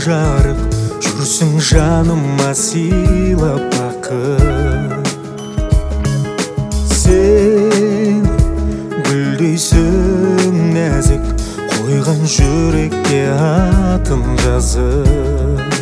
жарық, жүрсің жаныма сыйлап бақыт. Сен гүлдейсің нәзік, қойған жүрекке атын жазып.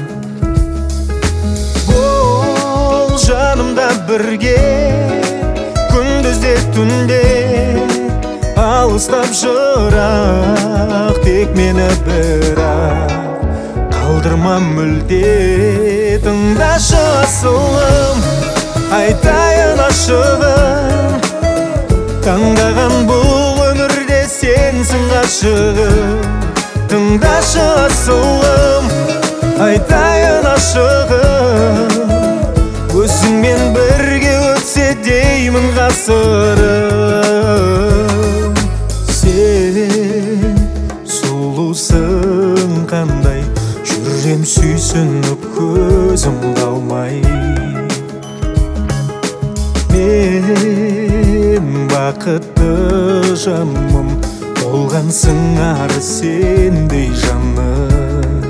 Бол жанымда бірге, күндізде түнде, алыстап жырақ, тек мені бірақ қалдырма мүлде. Тыңдашы асылым, айтайын ашығын, таңдаған бұл өмірде сенсің ғашығым. Тыңдашы асылым, айтайын ашығын, өзіңмен бірге өтсе деймін ғасырым. Сен сұлусың қандай, жүрем сүйсініп көзімді алмай. Мен бақытты жаным, болғансың ары сендей жаным.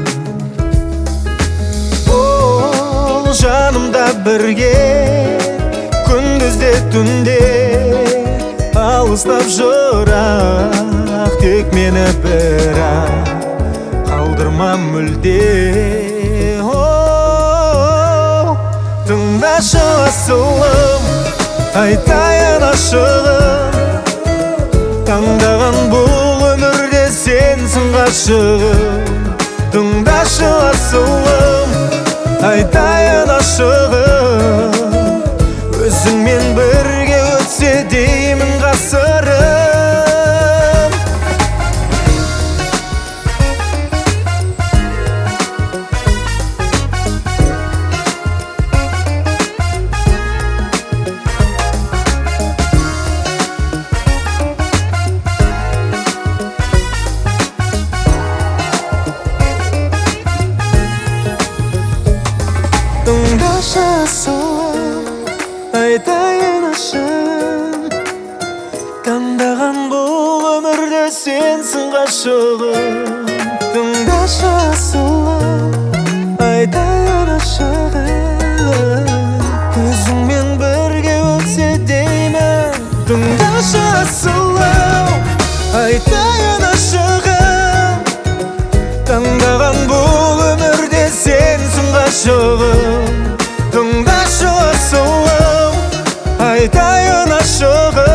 Ол жанымда бірге, күндізде түнде, алыстап жырақ, тек мені бірақ қалдырма мүлде. Тыңдашы асылым, айтайын ашығын, таңдаған бұл өмірде сенсің ғашығым. Тыңдашы асылым, айтайын ашығын, өзіңмен бірге өтсе деймін ғасырым. Тыңдашы асылым, айтайын ашығын, таңдаған бұл өмірде сенсің ғашығым. Тыңдашы асылым, айтайын ашығын, өзіңмен бірге өтсе деймін. Тыңдашы асылым, айтайын ашығын, таңдаған бұл өмірде сенсің ғашығым. Тыңдашы асылым, айтайын ашығын,